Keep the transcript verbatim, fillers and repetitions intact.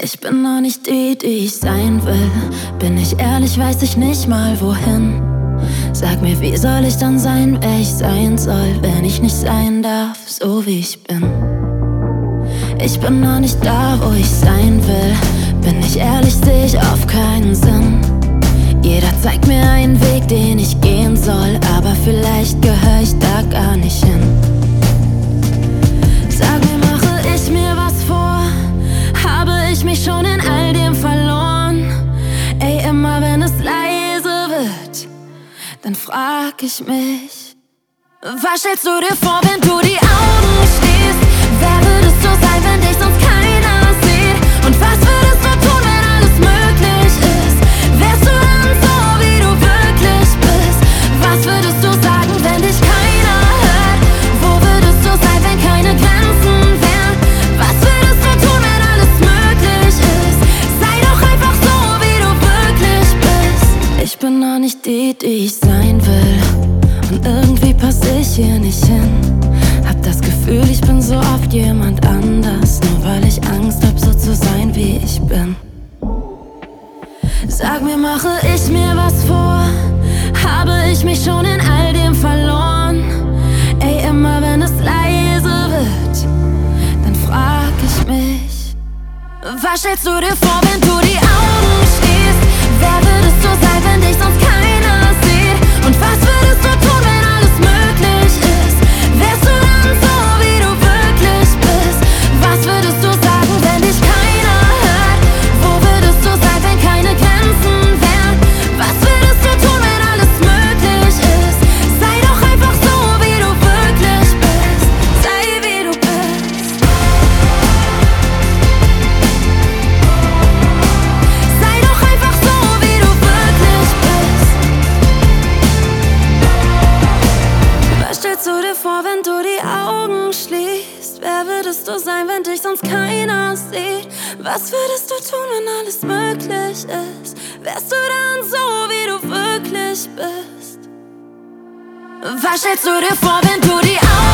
Ich bin noch nicht die, die ich sein will. Bin ich ehrlich, weiß ich nicht mal wohin. Sag mir, wie soll ich dann sein, wer ich sein soll, wenn ich nicht sein darf, so wie ich bin. Ich bin noch nicht da, wo ich sein will. Bin ich ehrlich, seh ich auf keinen Sinn. Jeder zeigt mir einen Weg, den ich gehen soll, aber vielleicht gehör ich da gar nicht hin. Sag mir, mache ich mir was vor? Habe ich mich schon in all dem verloren? Ey, immer wenn es leise wird, dann frag ich mich: Was stellst du dir vor, wenn du die Augen schließt? Wer würdest du sein, wenn dich sonst keiner sieht? Und was würdest du tun, wenn alles möglich ist? Wärst du dann so, wie du wirklich bist? Was würdest du sagen, wenn dich keiner hört? Wo würdest du sein, wenn keine Grenzen wären? Was würdest du tun, wenn alles möglich ist? Sei doch einfach so, wie du wirklich bist. Ich bin noch nicht die, die ich sein will. Und irgendwie passe ich hier nicht hin. Hab das Gefühl, ich bin so oft jemand anders, nur weil ich Angst hab, so zu sein, wie ich bin. Sag mir, mache ich mir was vor? Habe ich mich schon in all dem verloren? Ey, immer wenn es leise wird, dann frag ich mich: Was stellst du dir vor, wenn du die Augen schließt? Wer würdest du sein, wenn dich sonst keiner sieht? Und was würdest du tun, wenn alles möglich ist? Wärst du dann so, wie du wirklich bist? Was würdest du sagen, wenn dich keiner hört? Wo würdest du sein, wenn keine Grenzen wären? Was würdest du tun, wenn alles möglich ist? Sei doch einfach so, wie du wirklich bist. Sei, wie du bist. Sei doch einfach so, wie du wirklich bist. Was stellst du dir vor, wenn du die Augen schließt? Wer würdest du sein, wenn dich sonst keiner sieht? Was würdest du tun, wenn alles möglich ist? Wärst du dann so, wie du wirklich bist? Was stellst du dir vor, wenn du die Augen